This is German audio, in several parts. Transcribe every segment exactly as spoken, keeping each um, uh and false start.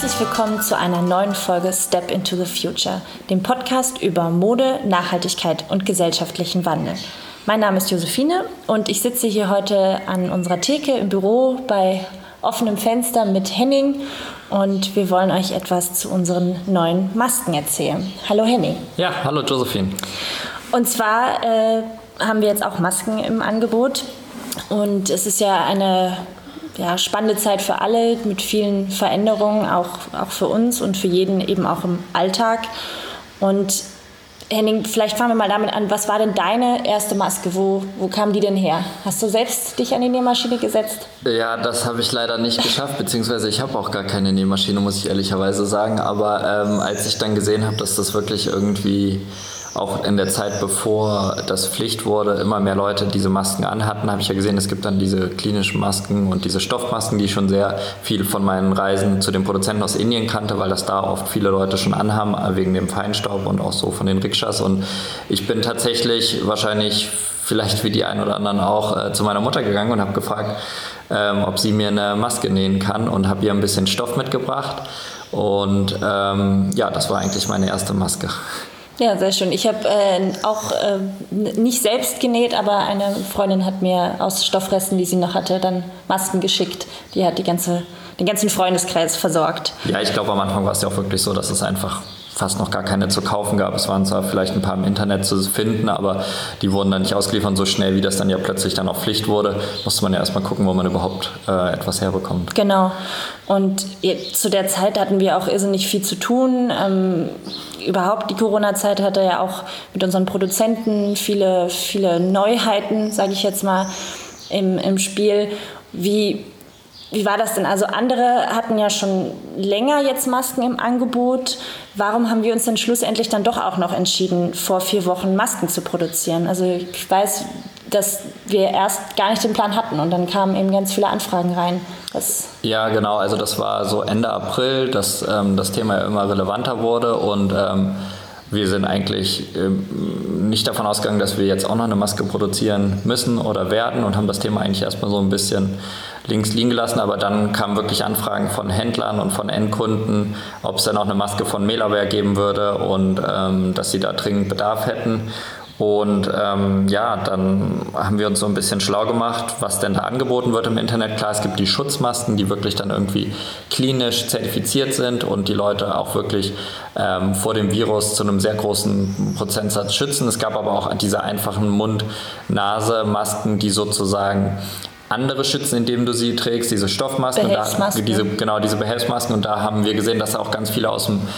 Herzlich willkommen zu einer neuen Folge Step into the Future, dem Podcast über Mode, Nachhaltigkeit und gesellschaftlichen Wandel. Mein Name ist Josephine und ich sitze hier heute an unserer Theke im Büro bei offenem Fenster mit Henning und wir wollen euch etwas zu unseren neuen Masken erzählen. Hallo Henning. Ja, hallo Josephine. Und zwar äh, haben wir jetzt auch Masken im Angebot und es ist ja eine ja, spannende Zeit für alle mit vielen Veränderungen, auch, auch für uns und für jeden eben auch im Alltag. Und Henning, vielleicht fangen wir mal damit an, was war denn deine erste Maske? Wo, wo kam die denn her? Hast du selbst dich an die Nähmaschine gesetzt? Ja, das habe ich leider nicht geschafft, beziehungsweise ich habe auch gar keine Nähmaschine, muss ich ehrlicherweise sagen. Aber ähm, als ich dann gesehen habe, dass das wirklich irgendwie auch in der Zeit, bevor das Pflicht wurde, immer mehr Leute diese Masken anhatten, habe ich ja gesehen, es gibt dann diese klinischen Masken und diese Stoffmasken, die ich schon sehr viel von meinen Reisen zu den Produzenten aus Indien kannte, weil das da oft viele Leute schon anhaben, wegen dem Feinstaub und auch so von den Rikschas. Und ich bin tatsächlich wahrscheinlich, vielleicht wie die einen oder anderen auch, äh, zu meiner Mutter gegangen und habe gefragt, ähm, ob sie mir eine Maske nähen kann und habe ihr ein bisschen Stoff mitgebracht. Und ähm, ja, das war eigentlich meine erste Maske. Ja, sehr schön. Ich habe äh, auch äh, nicht selbst genäht, aber eine Freundin hat mir aus Stoffresten, die sie noch hatte, dann Masken geschickt. Die hat die ganze, den ganzen Freundeskreis versorgt. Ja, ich glaube, am Anfang war es ja auch wirklich so, dass es einfach fast noch gar keine zu kaufen gab. Es waren zwar vielleicht ein paar im Internet zu finden, aber die wurden dann nicht ausgeliefert. Und so schnell, wie das dann ja plötzlich dann auch Pflicht wurde, musste man ja erstmal gucken, wo man überhaupt äh, etwas herbekommt. Genau. Und zu der Zeit hatten wir auch irrsinnig viel zu tun. Ähm, überhaupt die Corona-Zeit hatte ja auch mit unseren Produzenten viele, viele Neuheiten, sage ich jetzt mal, im, im Spiel. Wie Wie war das denn? Also andere hatten ja schon länger jetzt Masken im Angebot. Warum haben wir uns denn schlussendlich dann doch auch noch entschieden, vor vier Wochen Masken zu produzieren? Also ich weiß, dass wir erst gar nicht den Plan hatten und dann kamen eben ganz viele Anfragen rein. Das ja, genau. Also das war so Ende April, dass ähm, das Thema ja immer relevanter wurde und ähm, wir sind eigentlich ähm, nicht davon ausgegangen, dass wir jetzt auch noch eine Maske produzieren müssen oder werden und haben das Thema eigentlich erstmal so ein bisschen links liegen gelassen, aber dann kamen wirklich Anfragen von Händlern und von Endkunden, ob es dann auch eine Maske von Melaware geben würde und ähm, dass sie da dringend Bedarf hätten. Und ähm, ja, dann haben wir uns so ein bisschen schlau gemacht, was denn da angeboten wird im Internet. Klar, es gibt die Schutzmasken, die wirklich dann irgendwie klinisch zertifiziert sind und die Leute auch wirklich ähm, vor dem Virus zu einem sehr großen Prozentsatz schützen. Es gab aber auch diese einfachen Mund-Nase-Masken, die sozusagen andere schützen, indem du sie trägst, diese Stoffmasken, Behelfsmasken. Da, diese, genau diese Behelfsmasken. Und da haben wir gesehen, dass auch ganz viele aus dem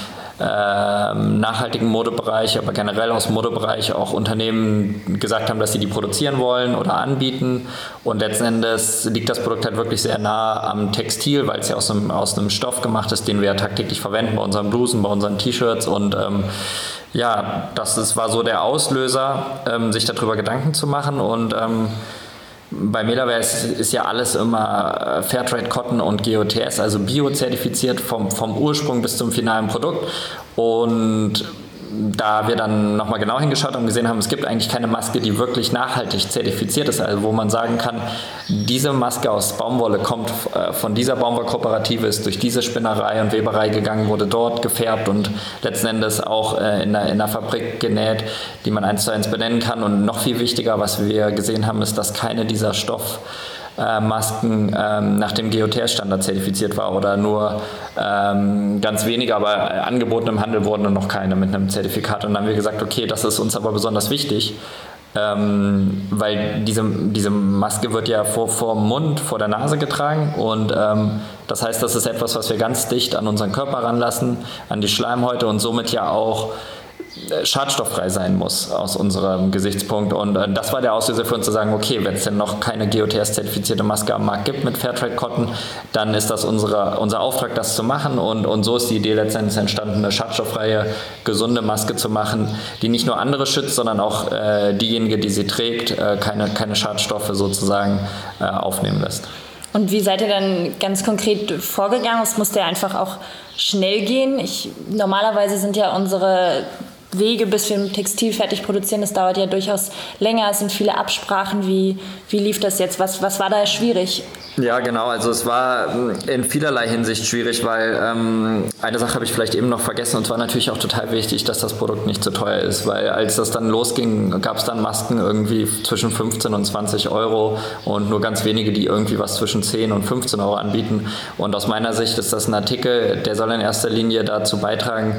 ähm, nachhaltigen Modebereich, aber generell aus dem Modebereich auch Unternehmen gesagt haben, dass sie die produzieren wollen oder anbieten. Und letzten Endes liegt das Produkt halt wirklich sehr nah am Textil, weil es ja aus einem, aus einem Stoff gemacht ist, den wir ja tagtäglich verwenden bei unseren Blusen, bei unseren T-Shirts. Und ähm, ja, das ist, war so der Auslöser, ähm, sich darüber Gedanken zu machen. Und ähm, bei Melaware ist, ist ja alles immer Fairtrade Cotton und G O T S, also biozertifiziert vom, vom Ursprung bis zum finalen Produkt. Und da wir dann nochmal genau hingeschaut und gesehen haben, es gibt eigentlich keine Maske, die wirklich nachhaltig zertifiziert ist, also wo man sagen kann, diese Maske aus Baumwolle kommt von dieser Baumwollkooperative, ist durch diese Spinnerei und Weberei gegangen, wurde dort gefärbt und letzten Endes auch in einer, in einer Fabrik genäht, die man eins zu eins benennen kann. Und noch viel wichtiger, was wir gesehen haben, ist, dass keine dieser Stoff Äh, Masken ähm, nach dem G O T S-Standard zertifiziert war oder nur ähm, ganz wenige, aber äh, angeboten im Handel wurden dann noch keine mit einem Zertifikat. Und dann haben wir gesagt, okay, das ist uns aber besonders wichtig, ähm, weil diese, diese Maske wird ja vor, vor dem Mund, vor der Nase getragen und ähm, das heißt, das ist etwas, was wir ganz dicht an unseren Körper ranlassen, an die Schleimhäute und somit ja auch schadstofffrei sein muss aus unserem Gesichtspunkt. Und äh, das war der Auslöser für uns zu sagen, okay, wenn es denn noch keine G O T S-zertifizierte Maske am Markt gibt mit Fairtrade Cotton, dann ist das unsere, unser Auftrag, das zu machen. Und, und so ist die Idee letztendlich entstanden, eine schadstofffreie, gesunde Maske zu machen, die nicht nur andere schützt, sondern auch äh, diejenige, die sie trägt, äh, keine, keine Schadstoffe sozusagen äh, aufnehmen lässt. Und wie seid ihr dann ganz konkret vorgegangen? Es musste ja einfach auch schnell gehen. Ich, normalerweise sind ja unsere Wege, bis wir ein Textil fertig produzieren, das dauert ja durchaus länger. Es sind viele Absprachen. Wie, wie lief das jetzt? Was, was war da schwierig? Ja, genau. Also es war in vielerlei Hinsicht schwierig, weil ähm, eine Sache habe ich vielleicht eben noch vergessen und zwar natürlich auch total wichtig, dass das Produkt nicht zu teuer ist, weil als das dann losging, gab es dann Masken irgendwie zwischen fünfzehn und zwanzig Euro und nur ganz wenige, die irgendwie was zwischen zehn und fünfzehn Euro anbieten. Und aus meiner Sicht ist das ein Artikel, der soll in erster Linie dazu beitragen,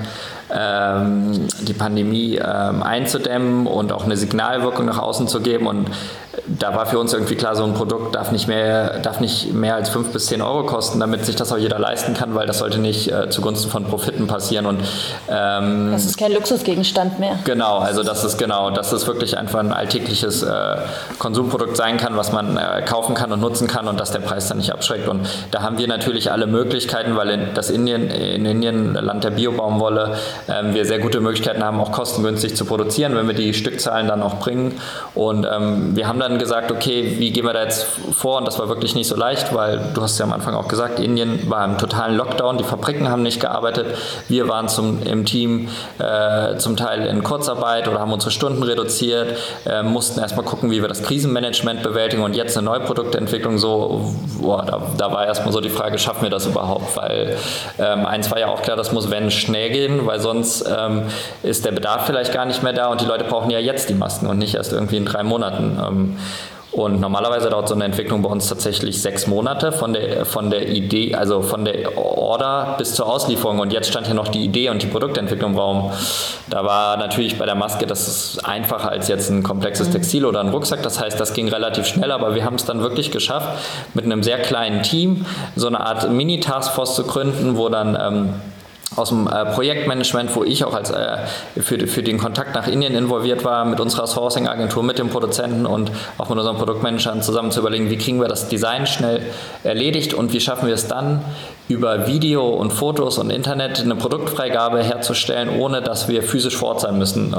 ähm, die Pandemie ähm, einzudämmen und auch eine Signalwirkung nach außen zu geben. Und da war für uns irgendwie klar, so ein Produkt darf nicht mehr, darf nicht mehr als fünf bis zehn Euro kosten, damit sich das auch jeder leisten kann, weil das sollte nicht äh, zugunsten von Profiten passieren. Und ähm, das ist kein Luxusgegenstand mehr. Genau, also das ist genau, dass es wirklich einfach ein alltägliches äh, Konsumprodukt sein kann, was man äh, kaufen kann und nutzen kann und dass der Preis dann nicht abschreckt. Und da haben wir natürlich alle Möglichkeiten, weil in das Indien, in Indien, Land der Biobaumwolle, äh, wir sehr gute Möglichkeiten haben, auch kostengünstig zu produzieren, wenn wir die Stückzahlen dann auch bringen. Und ähm, wir haben dann gesagt, okay, wie gehen wir da jetzt vor? Und das war wirklich nicht so leicht, weil du hast ja am Anfang auch gesagt, Indien war im totalen Lockdown, die Fabriken haben nicht gearbeitet, wir waren zum, im Team äh, zum Teil in Kurzarbeit oder haben unsere Stunden reduziert, äh, mussten erstmal gucken, wie wir das Krisenmanagement bewältigen und jetzt eine neue Produktentwicklung, so, boah, da, da war erstmal so die Frage, schaffen wir das überhaupt? Weil ähm, eins war ja auch klar, das muss wenn schnell gehen, weil sonst ähm, ist der Bedarf vielleicht gar nicht mehr da und die Leute brauchen ja jetzt die Masken und nicht erst irgendwie in drei Monaten. Ähm, Und normalerweise dauert so eine Entwicklung bei uns tatsächlich sechs Monate von der, von der Idee, also von der Order bis zur Auslieferung. Und jetzt stand hier noch die Idee und die Produktentwicklung im Raum. Da war natürlich bei der Maske, das ist einfacher als jetzt ein komplexes Textil oder ein Rucksack. Das heißt, das ging relativ schnell, aber wir haben es dann wirklich geschafft, mit einem sehr kleinen Team so eine Art Mini-Taskforce zu gründen, wo dann ähm, aus dem äh, Projektmanagement, wo ich auch als äh, für, für den Kontakt nach Indien involviert war, mit unserer Sourcing-Agentur, mit dem Produzenten und auch mit unseren Produktmanagern zusammen zu überlegen, wie kriegen wir das Design schnell erledigt und wie schaffen wir es dann, über Video und Fotos und Internet eine Produktfreigabe herzustellen, ohne dass wir physisch vor Ort sein müssen.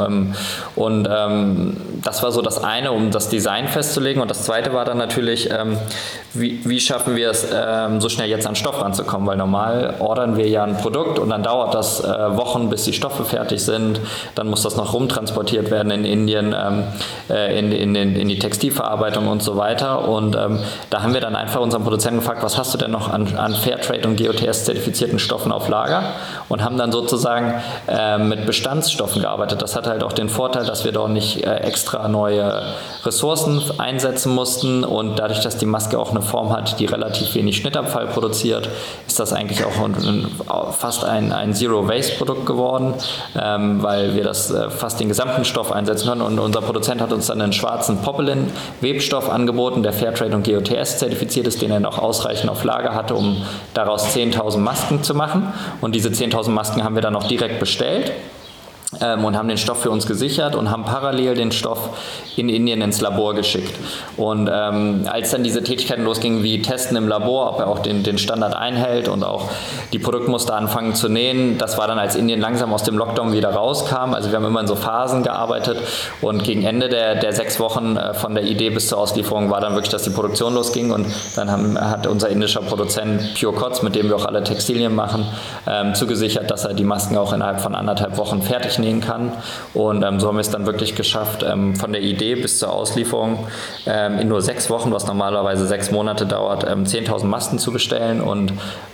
Und ähm, das war so das eine, um das Design festzulegen. Und das zweite war dann natürlich, ähm, wie, wie schaffen wir es, ähm, so schnell jetzt an Stoff ranzukommen? Weil normal ordern wir ja ein Produkt und dann dauert das äh, Wochen, bis die Stoffe fertig sind. Dann muss das noch rumtransportiert werden in Indien, ähm, äh, in, in, in, in die Textilverarbeitung und so weiter. Und ähm, da haben wir dann einfach unseren Produzenten gefragt, was hast du denn noch an, an Fairtrade und G O T S-zertifizierten Stoffen auf Lager und haben dann sozusagen äh, mit Bestandsstoffen gearbeitet. Das hat halt auch den Vorteil, dass wir dort nicht äh, extra neue Ressourcen einsetzen mussten und dadurch, dass die Maske auch eine Form hat, die relativ wenig Schnittabfall produziert, ist das eigentlich auch ein, ein, fast ein, ein Zero-Waste-Produkt geworden, ähm, weil wir das äh, fast den gesamten Stoff einsetzen können und unser Produzent hat uns dann einen schwarzen Poppelin-Webstoff angeboten, der Fairtrade und G O T S zertifiziert ist, den er noch ausreichend auf Lager hatte, um daraus zehntausend Masken zu machen und diese zehntausend Masken haben wir dann auch direkt bestellt ähm, und haben den Stoff für uns gesichert und haben parallel den Stoff in Indien ins Labor geschickt. Und ähm, als dann diese Tätigkeiten losgingen wie Testen im Labor, ob er auch den, den Standard einhält und auch die Produktmuster anfangen zu nähen, das war dann, als Indien langsam aus dem Lockdown wieder rauskam. Also wir haben immer in so Phasen gearbeitet und gegen Ende der, der sechs Wochen äh, von der Idee bis zur Auslieferung war dann wirklich, dass die Produktion losging und dann haben, hat unser indischer Produzent Pure Cots, mit dem wir auch alle Textilien machen, ähm, zugesichert, dass er die Masken auch innerhalb von anderthalb Wochen fertig nähen kann und ähm, so haben wir es dann wirklich geschafft, ähm, von der Idee bis zur Auslieferung ähm, in nur sechs Wochen, was normalerweise sechs Monate dauert, ähm, zehntausend Masken zu bestellen und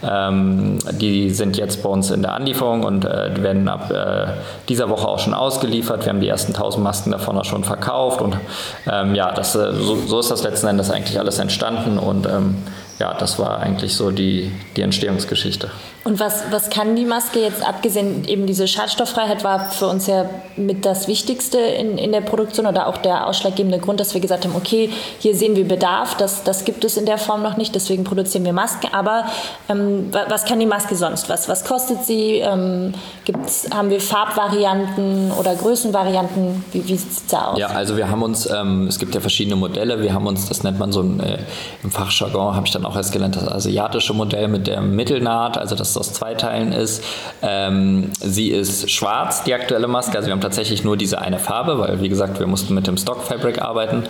ähm, die sind jetzt bei uns in der Anlieferung und äh, werden ab äh, dieser Woche auch schon ausgeliefert. Wir haben die ersten tausend Masken davon auch schon verkauft und ähm, ja, das, äh, so, so ist das letzten Endes eigentlich alles entstanden und ähm, ja, das war eigentlich so die, die Entstehungsgeschichte. Und was, was kann die Maske jetzt, abgesehen eben diese Schadstofffreiheit war für uns ja mit das Wichtigste in, in der Produktion oder auch der ausschlaggebende Grund, dass wir gesagt haben, okay, hier sehen wir Bedarf, das, das gibt es in der Form noch nicht, deswegen produzieren wir Masken, aber ähm, was kann die Maske sonst? Was, was kostet sie? Ähm, gibt's, haben wir Farbvarianten oder Größenvarianten? Wie, wie sieht es da aus? Ja, also wir haben uns, ähm, es gibt ja verschiedene Modelle, wir haben uns, das nennt man so ein, äh, im Fachjargon habe ich dann auch erst gelernt, das asiatische Modell mit der Mittelnaht, also das es aus zwei Teilen ist. Ähm, sie ist schwarz, die aktuelle Maske. Also wir haben tatsächlich nur diese eine Farbe, weil wie gesagt, wir mussten mit dem Stock Fabric arbeiten.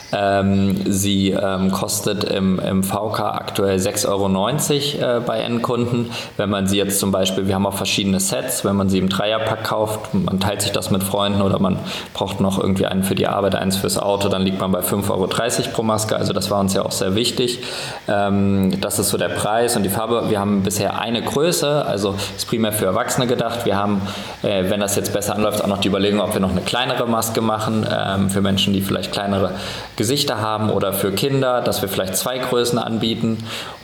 Ähm, sie ähm, kostet im, im V K aktuell sechs Euro neunzig äh, bei Endkunden. Wenn man sie jetzt zum Beispiel, wir haben auch verschiedene Sets, wenn man sie im Dreierpack kauft, man teilt sich das mit Freunden oder man braucht noch irgendwie einen für die Arbeit, eins fürs Auto, dann liegt man bei fünf Euro dreißig pro Maske. Also das war uns ja auch sehr wichtig. Ähm, das ist so der Preis und die Farbe. Wir haben bisher eine Größe, also ist primär für Erwachsene gedacht. Wir haben, äh, wenn das jetzt besser anläuft, auch noch die Überlegung, ob wir noch eine kleinere Maske machen, ähm, für Menschen, die vielleicht kleinere Gesichter haben oder für Kinder, dass wir vielleicht zwei Größen anbieten.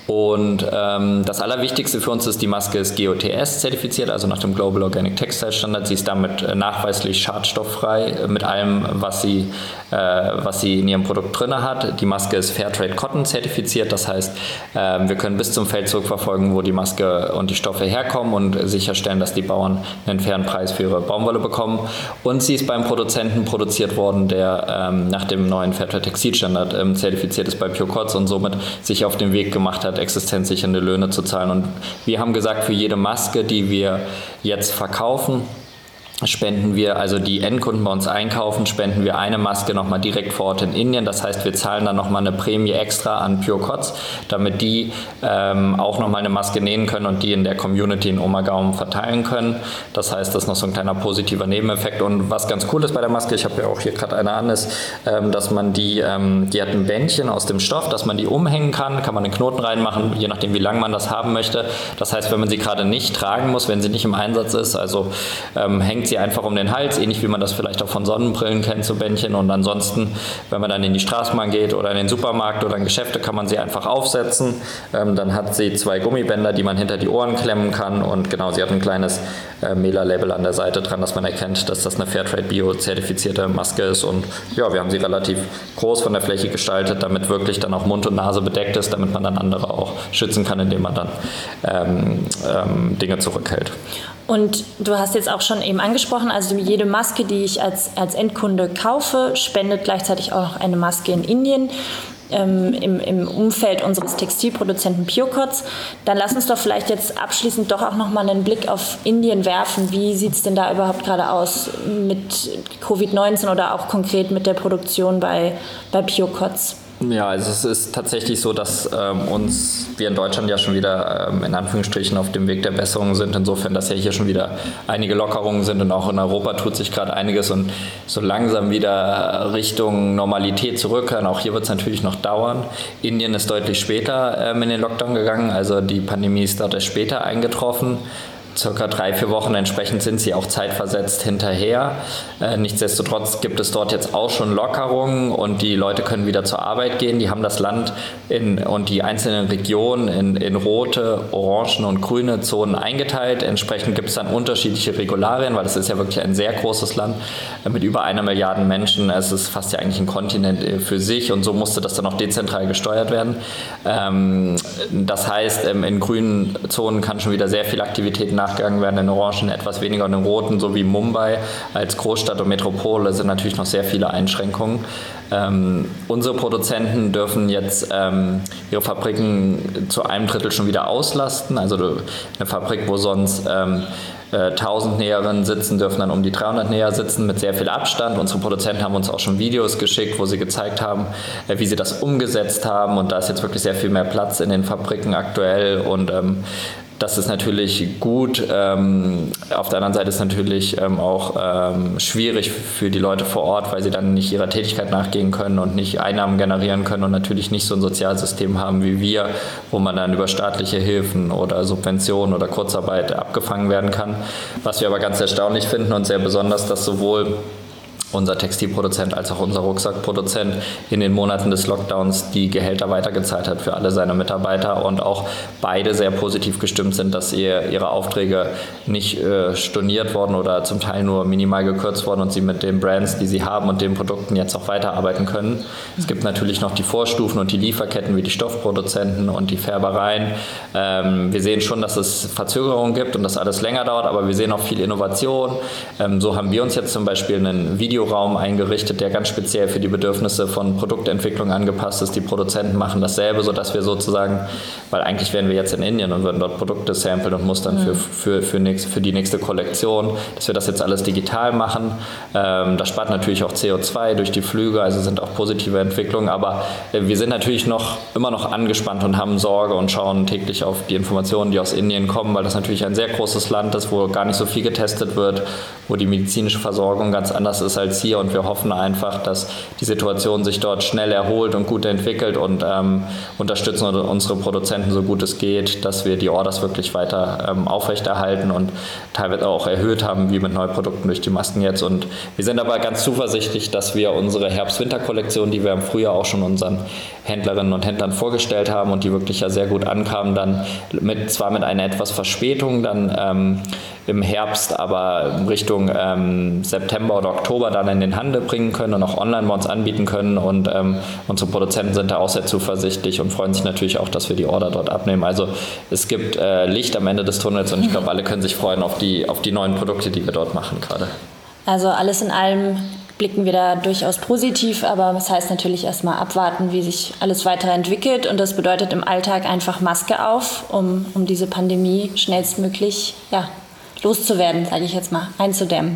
Und ähm, das Allerwichtigste für uns ist, die Maske ist G O T S zertifiziert, also nach dem Global Organic Textile Standard. Sie ist damit äh, nachweislich schadstofffrei äh, mit allem, was sie, äh, was sie in ihrem Produkt drin hat. Die Maske ist Fairtrade Cotton zertifiziert, das heißt, äh, wir können bis zum Feld zurückverfolgen, wo die Maske und die Stoffe herkommen und sicherstellen, dass die Bauern einen fairen Preis für ihre Baumwolle bekommen. Und sie ist beim Produzenten produziert worden, der ähm, nach dem neuen Fairtrade Textilstandard ähm, zertifiziert ist bei Pure Cots und somit sich auf den Weg gemacht hat, existenzsichernde Löhne zu zahlen. Und wir haben gesagt, für jede Maske, die wir jetzt verkaufen, spenden wir, also die Endkunden bei uns einkaufen, spenden wir eine Maske nochmal direkt vor Ort in Indien. Das heißt, wir zahlen dann nochmal eine Prämie extra an Pure Cots, damit die ähm, auch nochmal eine Maske nähen können und die in der Community in Obergaumen verteilen können. Das heißt, das ist noch so ein kleiner positiver Nebeneffekt. Und was ganz cool ist bei der Maske, ich habe ja auch hier gerade eine an, ist, ähm, dass man die, ähm, die hat ein Bändchen aus dem Stoff, dass man die umhängen kann, kann man einen Knoten reinmachen, je nachdem, wie lang man das haben möchte. Das heißt, wenn man sie gerade nicht tragen muss, wenn sie nicht im Einsatz ist, also ähm, hängt sie einfach um den Hals, ähnlich wie man das vielleicht auch von Sonnenbrillen kennt, so Bändchen. Und ansonsten, wenn man dann in die Straßenbahn geht oder in den Supermarkt oder in Geschäfte, kann man sie einfach aufsetzen. Ähm, dann hat sie zwei Gummibänder, die man hinter die Ohren klemmen kann. Und genau, sie hat ein kleines äh, Mela-Label an der Seite dran, dass man erkennt, dass das eine Fairtrade Bio-zertifizierte Maske ist. Und ja, wir haben sie relativ groß von der Fläche gestaltet, damit wirklich dann auch Mund und Nase bedeckt ist, damit man dann andere auch schützen kann, indem man dann ähm, ähm, Dinge zurückhält. Und du hast jetzt auch schon eben angesprochen, also jede Maske, die ich als, als Endkunde kaufe, spendet gleichzeitig auch noch eine Maske in Indien ähm, im, im Umfeld unseres Textilproduzenten Pure Cots. Dann lass uns doch vielleicht jetzt abschließend doch auch nochmal einen Blick auf Indien werfen. Wie sieht es denn da überhaupt gerade aus mit Covid neunzehn oder auch konkret mit der Produktion bei, bei Pure Cots? Ja, also es ist tatsächlich so, dass ähm, uns, wir in Deutschland ja schon wieder ähm, in Anführungsstrichen auf dem Weg der Besserung sind, insofern, dass ja hier schon wieder einige Lockerungen sind und auch in Europa tut sich gerade einiges und so langsam wieder Richtung Normalität zurückkehren. Auch hier wird es natürlich noch dauern. Indien ist deutlich später ähm, in den Lockdown gegangen, also die Pandemie ist dort erst später eingetroffen. Circa drei, vier Wochen, entsprechend sind sie auch zeitversetzt hinterher. Äh, nichtsdestotrotz gibt es dort jetzt auch schon Lockerungen und die Leute können wieder zur Arbeit gehen. Die haben das Land in, und die einzelnen Regionen in, in rote, orangen und grüne Zonen eingeteilt. Entsprechend gibt es dann unterschiedliche Regularien, weil das ist ja wirklich ein sehr großes Land äh, mit über einer Milliarde Menschen. Es ist fast ja eigentlich ein Kontinent äh, für sich und so musste das dann auch dezentral gesteuert werden. Ähm, das heißt, ähm, in grünen Zonen kann schon wieder sehr viel Aktivität nachgegangen werden, in Orangen etwas weniger und in Roten, so wie Mumbai als Großstadt und Metropole sind natürlich noch sehr viele Einschränkungen. Ähm, unsere Produzenten dürfen jetzt ähm, ihre Fabriken zu einem Drittel schon wieder auslasten, also eine Fabrik, wo sonst ähm, tausend Näherinnen sitzen, dürfen dann um die dreihundert Näher sitzen mit sehr viel Abstand. Unsere Produzenten haben uns auch schon Videos geschickt, wo sie gezeigt haben, wie sie das umgesetzt haben und da ist jetzt wirklich sehr viel mehr Platz in den Fabriken aktuell und ähm, das ist natürlich gut. Ähm, auf der anderen Seite ist es natürlich ähm, auch ähm, schwierig für die Leute vor Ort, weil sie dann nicht ihrer Tätigkeit nachgehen können und nicht Einnahmen generieren können und natürlich nicht so ein Sozialsystem haben wie wir, wo man dann über staatliche Hilfen oder Subventionen oder Kurzarbeit abgefangen werden kann. Was wir aber ganz erstaunlich finden und sehr besonders, dass sowohl unser Textilproduzent als auch unser Rucksackproduzent in den Monaten des Lockdowns die Gehälter weitergezahlt hat für alle seine Mitarbeiter und auch beide sehr positiv gestimmt sind, dass ihr, ihre Aufträge nicht äh, storniert worden oder zum Teil nur minimal gekürzt worden und sie mit den Brands, die sie haben und den Produkten jetzt auch weiterarbeiten können. Es gibt natürlich noch die Vorstufen und die Lieferketten wie die Stoffproduzenten und die Färbereien. Ähm, wir sehen schon, dass es Verzögerungen gibt und dass alles länger dauert, aber wir sehen auch viel Innovation. Ähm, so haben wir uns jetzt zum Beispiel ein Video Videoraum eingerichtet, der ganz speziell für die Bedürfnisse von Produktentwicklung angepasst ist. Die Produzenten machen dasselbe, sodass wir sozusagen, weil eigentlich wären wir jetzt in Indien und würden dort Produkte samplen und mustern mhm. für, für, für, nächst, für die nächste Kollektion, dass wir das jetzt alles digital machen. Ähm, das spart natürlich auch C O zwei durch die Flüge, also sind auch positive Entwicklungen, aber äh, wir sind natürlich noch immer noch angespannt und haben Sorge und schauen täglich auf die Informationen, die aus Indien kommen, weil das natürlich ein sehr großes Land ist, wo gar nicht so viel getestet wird, wo die medizinische Versorgung ganz anders ist als hier, und wir hoffen einfach, dass die Situation sich dort schnell erholt und gut entwickelt, und ähm, unterstützen unsere Produzenten so gut es geht, dass wir die Orders wirklich weiter ähm, aufrechterhalten und teilweise auch erhöht haben, wie mit Neuprodukten durch die Masken jetzt. Und wir sind aber ganz zuversichtlich, dass wir unsere Herbst-Winter-Kollektion, die wir im Frühjahr auch schon unseren Händlerinnen und Händlern vorgestellt haben und die wirklich ja sehr gut ankamen, dann mit, zwar mit einer etwas Verspätung dann ähm, im Herbst, aber Richtung ähm, September oder Oktober dann in den Handel bringen können und auch online bei uns anbieten können, und ähm, unsere Produzenten sind da auch sehr zuversichtlich und freuen sich natürlich auch, dass wir die Order dort abnehmen. Also es gibt äh, Licht am Ende des Tunnels, und ich glaube, alle können sich freuen auf die, auf die neuen Produkte, die wir dort machen gerade. Also alles in allem blicken wir da durchaus positiv, aber das heißt natürlich erstmal abwarten, wie sich alles weiterentwickelt, und das bedeutet im Alltag einfach Maske auf, um, um diese Pandemie schnellstmöglich ja, loszuwerden, sage ich jetzt mal, einzudämmen.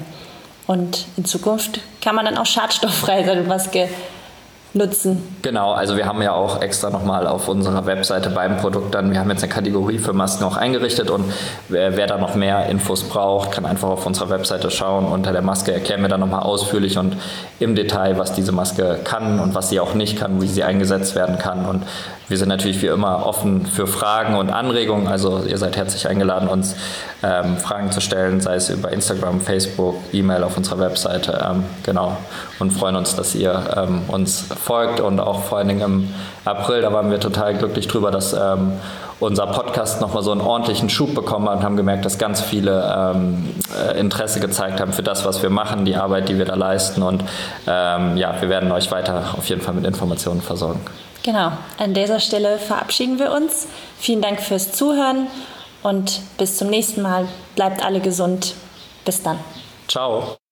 Und in Zukunft kann man dann auch schadstofffrei seine Maske nutzen. Genau, also wir haben ja auch extra nochmal auf unserer Webseite beim Produkt dann, wir haben jetzt eine Kategorie für Masken auch eingerichtet, und wer, wer da noch mehr Infos braucht, kann einfach auf unserer Webseite schauen. Unter der Maske erklären wir dann nochmal ausführlich und im Detail, was diese Maske kann und was sie auch nicht kann, wie sie eingesetzt werden kann, und wir sind natürlich wie immer offen für Fragen und Anregungen, also ihr seid herzlich eingeladen, uns ähm, Fragen zu stellen, sei es über Instagram, Facebook, E-Mail auf unserer Webseite, ähm, genau, und freuen uns, dass ihr ähm, uns folgt, und auch vor allen Dingen im April, da waren wir total glücklich drüber, dass ähm, unser Podcast nochmal so einen ordentlichen Schub bekommen hat und haben gemerkt, dass ganz viele ähm, Interesse gezeigt haben für das, was wir machen, die Arbeit, die wir da leisten, und ähm, ja, wir werden euch weiter auf jeden Fall mit Informationen versorgen. Genau, an dieser Stelle verabschieden wir uns. Vielen Dank fürs Zuhören und bis zum nächsten Mal. Bleibt alle gesund. Bis dann. Ciao.